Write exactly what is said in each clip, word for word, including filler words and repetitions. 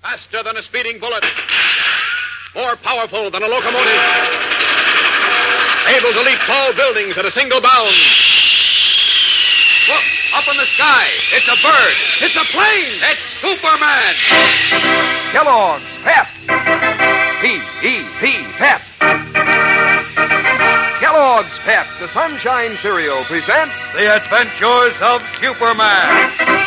Faster than a speeding bullet. More powerful than a locomotive. Able to leap tall buildings at a single bound. Look, up in the sky. It's a bird. It's a plane. It's Superman. Kellogg's Pep. P E P, Pep. Kellogg's Pep, the Sunshine Cereal, presents The Adventures of Superman.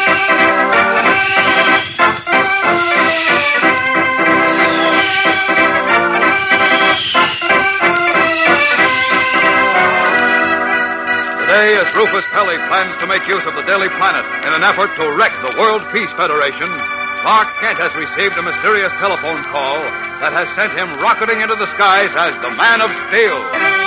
Today, as Rufus Pelly plans to make use of the Daily Planet in an effort to wreck the World Peace Federation, Clark Kent has received a mysterious telephone call that has sent him rocketing into the skies as the Man of Steel.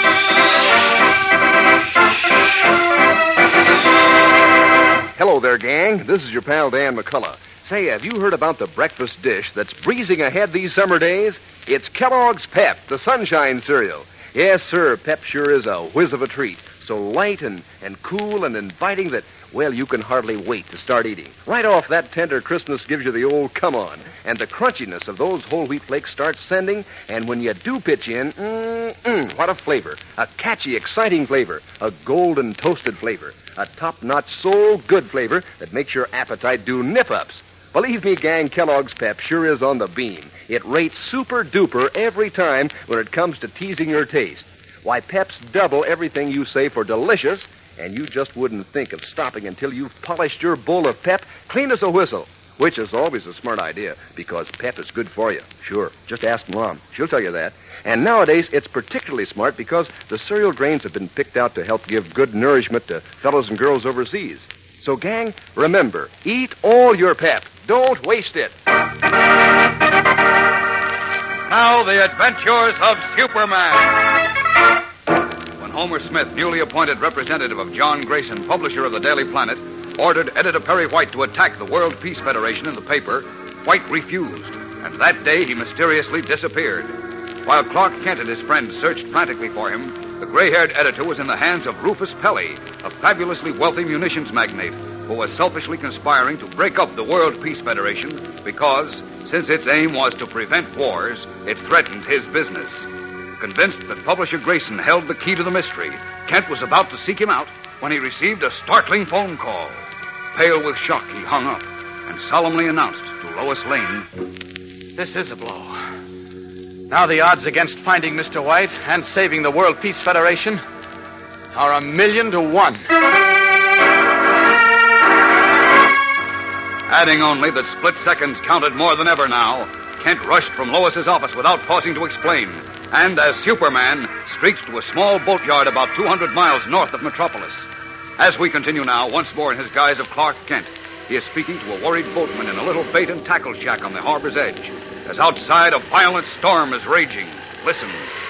Hello there, gang. This is your pal Dan McCullough. Say, have you heard about the breakfast dish that's breezing ahead these summer days? It's Kellogg's Pep, the Sunshine Cereal. Yes, sir, Pep sure is a whiz of a treat. So light and, and cool and inviting that, well, you can hardly wait to start eating. Right off that tender crispness gives you the old come on. And the crunchiness of those whole wheat flakes starts sending. And when you do pitch in, mm-mm, what a flavor. A catchy, exciting flavor. A golden toasted flavor. A top-notch, soul-good flavor that makes your appetite do nip-ups. Believe me, gang, Kellogg's Pep sure is on the beam. It rates super-duper every time when it comes to teasing your taste. Why, Pep's double everything you say for delicious, and you just wouldn't think of stopping until you've polished your bowl of Pep clean as a whistle, which is always a smart idea, because Pep is good for you. Sure, just ask Mom. She'll tell you that. And nowadays, it's particularly smart because the cereal grains have been picked out to help give good nourishment to fellows and girls overseas. So, gang, remember, eat all your Pep. Don't waste it. Now, the Adventures of Superman. When Homer Smith, newly appointed representative of John Grayson, publisher of the Daily Planet, ordered Editor Perry White to attack the World Peace Federation in the paper, White refused, and that day he mysteriously disappeared. While Clark Kent and his friends searched frantically for him, the gray-haired editor was in the hands of Rufus Pelly, a fabulously wealthy munitions magnate who was selfishly conspiring to break up the World Peace Federation because, since its aim was to prevent wars, it threatened his business. Convinced that publisher Grayson held the key to the mystery, Kent was about to seek him out when he received a startling phone call. Pale with shock, he hung up and solemnly announced to Lois Lane, "This is a blow. Now the odds against finding Mister White and saving the World Peace Federation are a million to one." Adding only that split seconds counted more than ever now, Kent rushed from Lois's office without pausing to explain, and as Superman, streaked to a small boatyard about two hundred miles north of Metropolis. As we continue now, once more in his guise of Clark Kent, he is speaking to a worried boatman in a little bait and tackle shack on the harbor's edge, as outside a violent storm is raging. Listen.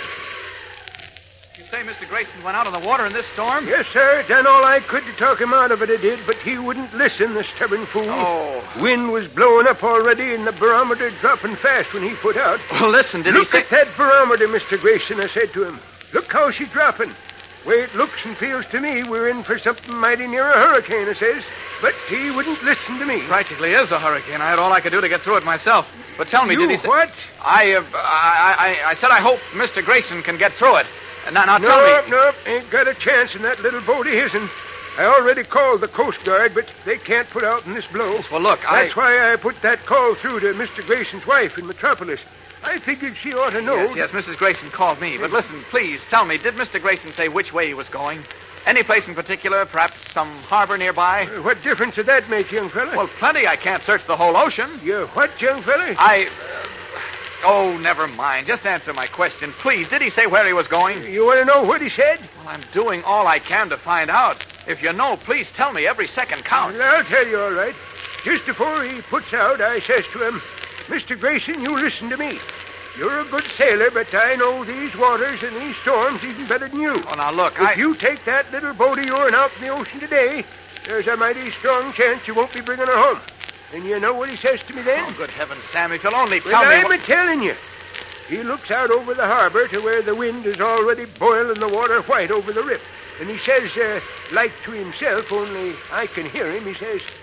You say Mister Grayson went out on the water in this storm? Yes, sir. Done all I could to talk him out of it, I did, but he wouldn't listen, the stubborn fool. Oh. Wind was blowing up already, and the barometer dropping fast when he put out. Well, listen, did Look he say... at that barometer, Mister Grayson, I said to him. Look how she's dropping. Way it looks and feels to me, we're in for something mighty near a hurricane, I says. But he wouldn't listen to me. Practically is a hurricane. I had all I could do to get through it myself. But tell me, you did he say... what? I, uh, I, I, I said I hope Mister Grayson can get through it. Now, now tell nope, me... Nope, ain't got a chance in that little boat of his'n. I already called the Coast Guard, but they can't put out in this blow. Yes, well, look, I... That's why I put that call through to Mister Grayson's wife in Metropolis. I figured she ought to know. Yes, yes, Missus Grayson called me. But listen, please, tell me, did Mister Grayson say which way he was going? Any place in particular, perhaps some harbor nearby? Uh, what difference did that make, young fella? Well, plenty. I can't search the whole ocean. You what, young fella? I... Uh, oh, never mind. Just answer my question, please. Did he say where he was going? You want to know what he said? Well, I'm doing all I can to find out. If you know, please tell me. Every second counts. Well, I'll tell you all right. Just before he puts out, I says to him, Mister Grayson, you listen to me. You're a good sailor, but I know these waters and these storms even better than you. Oh, now, look, If I... you take that little boat of yours out in the ocean today, there's a mighty strong chance you won't be bringing her home. And you know what he says to me then? Oh, good heavens, Sam, if you'll only tell well, me... I'm what... a-telling you. He looks out over the harbor to where the wind is already boiling the water white over the rip. And he says, uh, like to himself, only I can hear him, he says,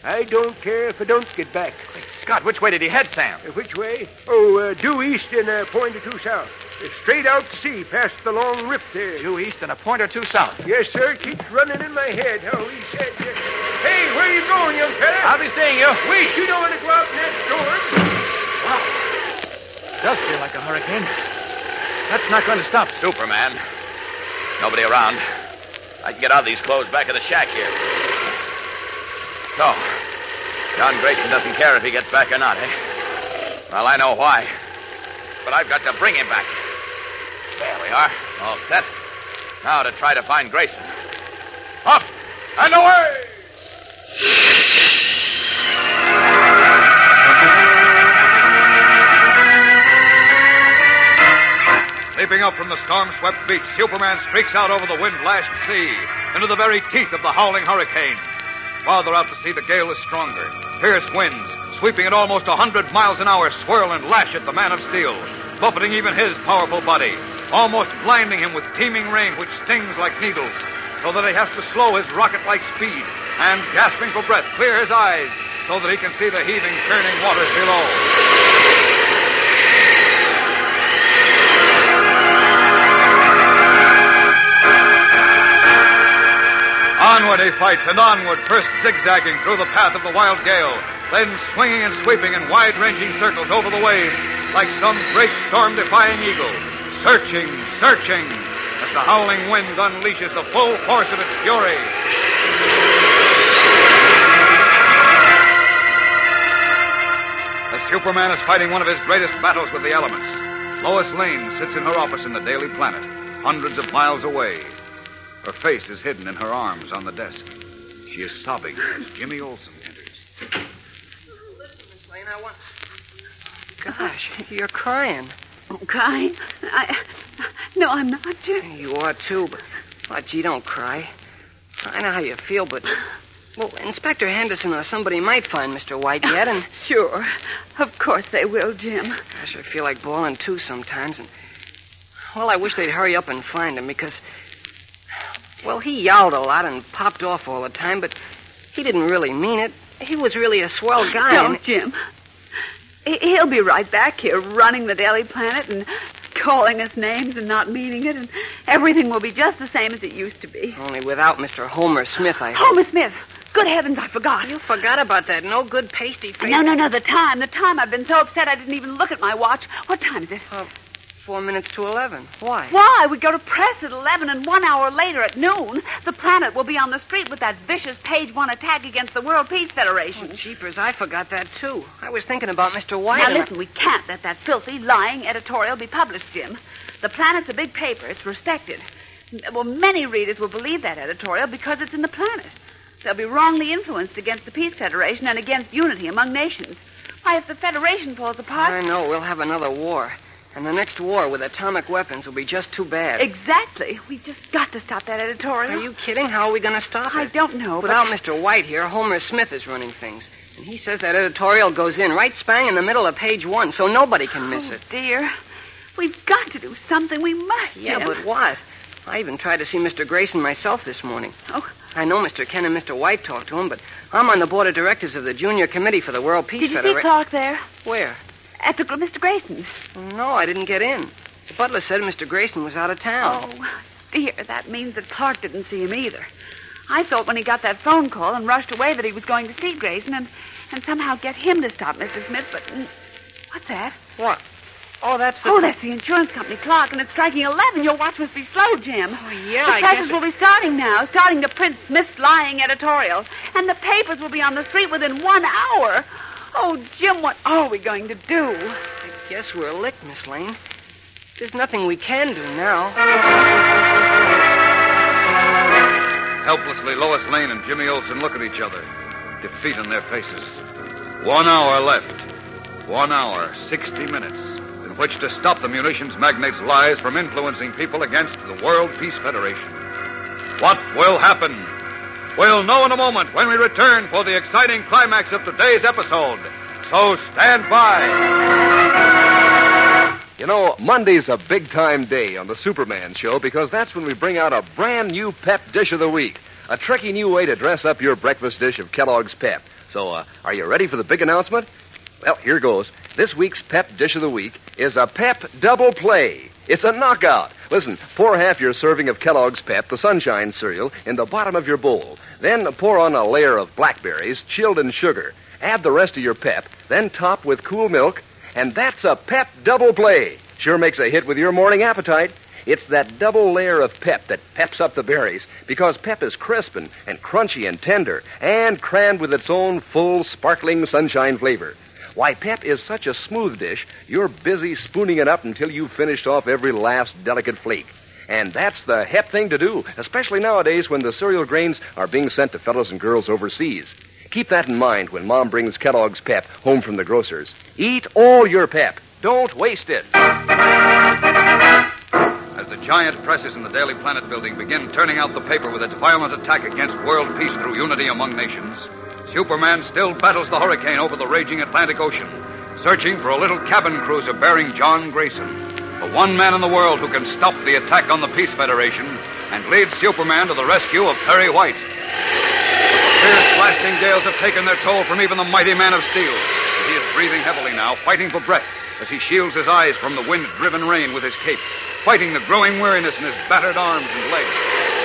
I don't care if I don't get back. Great Scott, which way did he head, Sam? Uh, which way? Oh, uh, due east and a point or two south. Uh, straight out to sea, past the long rip there. Due east and a point or two south. Yes, sir. Keeps running in my head how he said. Uh, hey, where you going, young fella? I'll be seeing you. Wait, you don't want to go out in that storm. Wow. It does feel like a hurricane. That's not going to stop. Superman. Nobody around. I can get out of these clothes back at the shack here. So, John Grayson doesn't care if he gets back or not, eh? Well, I know why. But I've got to bring him back. There we are. All set. Now to try to find Grayson. Up and away! Leaping up from the storm-swept beach, Superman streaks out over the wind-lashed sea into the very teeth of the howling hurricane. Farther out to sea, the gale is stronger. Fierce winds, sweeping at almost a hundred miles an hour, swirl and lash at the man of steel, buffeting even his powerful body, almost blinding him with teeming rain which stings like needles, so that he has to slow his rocket-like speed and, gasping for breath, clear his eyes so that he can see the heaving, churning waters below. Onward he fights, and onward, first zigzagging through the path of the wild gale, then swinging and sweeping in wide-ranging circles over the waves, like some great storm-defying eagle, searching, searching, as the howling wind unleashes the full force of its fury. The Superman is fighting one of his greatest battles with the elements. Lois Lane sits in her office in the Daily Planet, hundreds of miles away. Her face is hidden in her arms on the desk. She is sobbing as Jimmy Olsen enters. Listen, Miss Lane, I want... Gosh, you're crying. Oh, crying? I... No, I'm not, Jim. You are, too, but... Oh, gee, don't cry. I know how you feel, but... Well, Inspector Henderson or somebody might find Mister White yet, and... Sure. Of course they will, Jim. Gosh, I feel like bawling, too, sometimes, and... Well, I wish they'd hurry up and find him, because... Well, he yelled a lot and popped off all the time, but he didn't really mean it. He was really a swell guy. Don't, and... Jim. He'll be right back here running the Daily Planet and calling us names and not meaning it, and everything will be just the same as it used to be. Only without Mister Homer Smith, I hope. Homer Smith. Good heavens, I forgot. You forgot about that no good pasty face. No, no, no, the time. The time. I've been so upset I didn't even look at my watch. What time is it? Uh, four minutes to eleven. Why? Why? We go to press at eleven, and one hour later at noon, the Planet will be on the street with that vicious page one attack against the World Peace Federation. Oh, jeepers, I forgot that, too. I was thinking about Mister White. Now, and listen, we can't let that filthy, lying editorial be published, Jim. The Planet's a big paper. It's respected. Well, many readers will believe that editorial because it's in the Planet. They'll be wrongly influenced against the Peace Federation and against unity among nations. Why, if the Federation falls apart... I know. We'll have another war. And the next war with atomic weapons will be just too bad. Exactly. We've just got to stop that editorial. Are you kidding? How are we going to stop it? I don't know, Without but... Mister White here, Homer Smith is running things. And he says that editorial goes in right spang in the middle of page one, so nobody can miss oh, it. dear. We've got to do something. We must, Yeah, Jim. but what? I even tried to see Mister Grayson myself this morning. Oh? I know Mister Ken and Mister White talked to him, but I'm on the board of directors of the Junior Committee for the World Peace Did you Federation. see Clark there? Where? At the Mister Grayson's. No, I didn't get in. The butler said Mister Grayson was out of town. Oh, dear. That means that Clark didn't see him either. I thought when he got that phone call and rushed away that he was going to see Grayson and, and somehow get him to stop Mister Smith, but... What's that? What? Oh, that's the... Oh, that's the insurance company clock, and it's striking eleven. Your watch must be slow, Jim. Oh, yeah, The I presses guess will be starting now, starting to print Smith's lying editorial. And the papers will be on the street within one hour. Oh, Jim, what are we going to do? I guess we're licked, Miss Lane. There's nothing we can do now. Helplessly, Lois Lane and Jimmy Olsen look at each other, defeat in their faces. One hour left. One hour, sixty minutes, in which to stop the munitions magnates' lies from influencing people against the World Peace Federation. What will happen? We'll know in a moment when we return for the exciting climax of today's episode. So stand by. You know, Monday's a big-time day on the Superman Show because that's when we bring out a brand-new Pep Dish of the Week. A tricky new way to dress up your breakfast dish of Kellogg's Pep. So, uh, are you ready for the big announcement? Well, here goes. This week's Pep Dish of the Week is a Pep Double Play. It's a knockout. Listen, pour half your serving of Kellogg's Pep, the Sunshine cereal, in the bottom of your bowl. Then pour on a layer of blackberries, chilled in sugar. Add the rest of your Pep, then top with cool milk, and that's a Pep Double Play. Sure makes a hit with your morning appetite. It's that double layer of Pep that peps up the berries, because Pep is crisp and, and crunchy and tender, and crammed with its own full, sparkling sunshine flavor. Why, Pep is such a smooth dish, you're busy spooning it up until you've finished off every last delicate flake. And that's the hep thing to do, especially nowadays when the cereal grains are being sent to fellows and girls overseas. Keep that in mind when Mom brings Kellogg's Pep home from the grocers. Eat all your Pep. Don't waste it. As the giant presses in the Daily Planet building begin turning out the paper with its violent attack against world peace through unity among nations, Superman still battles the hurricane over the raging Atlantic Ocean, searching for a little cabin cruiser bearing John Grayson, the one man in the world who can stop the attack on the Peace Federation and lead Superman to the rescue of Perry White. The fierce blasting gales have taken their toll from even the mighty Man of Steel. He is breathing heavily now, fighting for breath as he shields his eyes from the wind-driven rain with his cape, fighting the growing weariness in his battered arms and legs.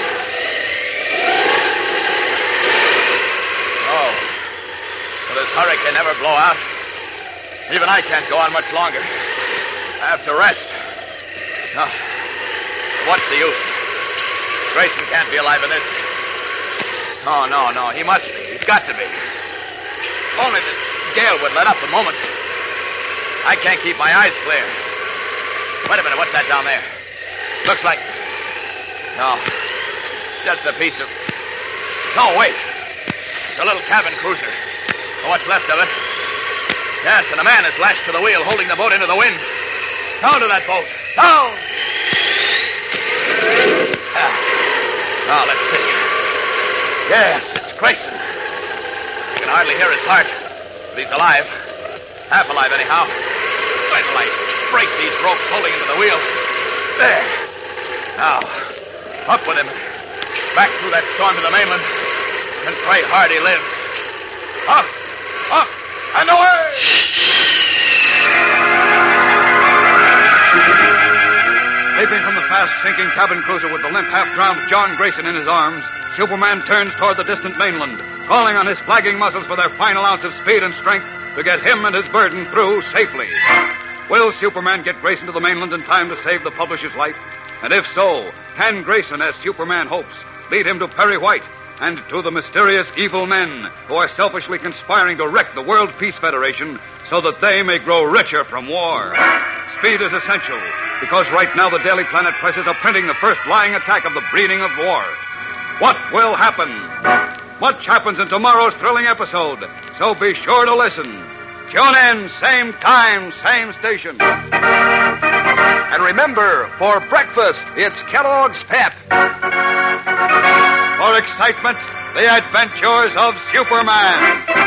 Oh, will this hurricane never blow out? Even I can't go on much longer. I have to rest. No. What's the use? Grayson can't be alive in this. Oh, no, no. He must be. He's got to be. If only the gale would let up a moment. I can't keep my eyes clear. Wait a minute. What's that down there? Looks like... No. Just a piece of... No, wait. It's a little cabin cruiser. Or what's left of it. Yes, and a man is lashed to the wheel, holding the boat into the wind. Down to that boat. Down! Ah. Now, let's see. Yes, it's Grayson. You can hardly hear his heart, but he's alive. Half alive, anyhow. Wait till I break these ropes holding him to the wheel. There. Now, up with him. Back through that storm to the mainland. And pray hard he lives. Up, up, and away! Leaping from the fast-sinking cabin cruiser with the limp, half-drowned John Grayson in his arms, Superman turns toward the distant mainland, calling on his flagging muscles for their final ounce of speed and strength to get him and his burden through safely. Will Superman get Grayson to the mainland in time to save the publisher's life? And if so, can Grayson, as Superman hopes, lead him to Perry White and to the mysterious evil men who are selfishly conspiring to wreck the World Peace Federation so that they may grow richer from war? Speed is essential, because right now the Daily Planet presses are printing the first lying attack of the breeding of war. What will happen? Much happens in tomorrow's thrilling episode, so be sure to listen. Tune in, same time, same station. And remember, for breakfast, it's Kellogg's Pep. For excitement, the adventures of Superman.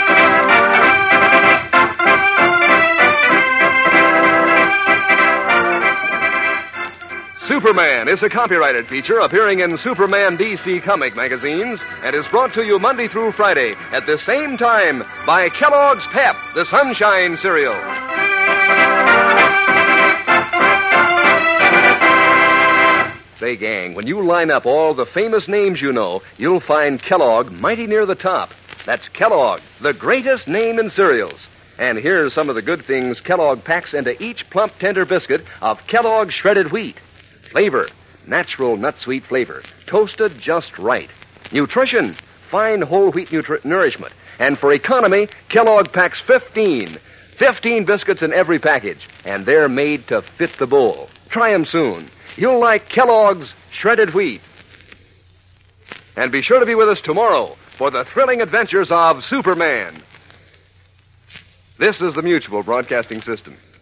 Superman is a copyrighted feature appearing in Superman D C comic magazines and is brought to you Monday through Friday at the same time by Kellogg's Pep, the Sunshine cereal. Say, gang, when you line up all the famous names you know, you'll find Kellogg mighty near the top. That's Kellogg, the greatest name in cereals. And here's some of the good things Kellogg packs into each plump, tender biscuit of Kellogg shredded wheat. Flavor, natural nut-sweet flavor, toasted just right. Nutrition, fine whole wheat nutri- nourishment. And for economy, Kellogg packs fifteen. fifteen biscuits in every package, and they're made to fit the bowl. Try them soon. You'll like Kellogg's shredded wheat. And be sure to be with us tomorrow for the thrilling adventures of Superman. This is the Mutual Broadcasting System.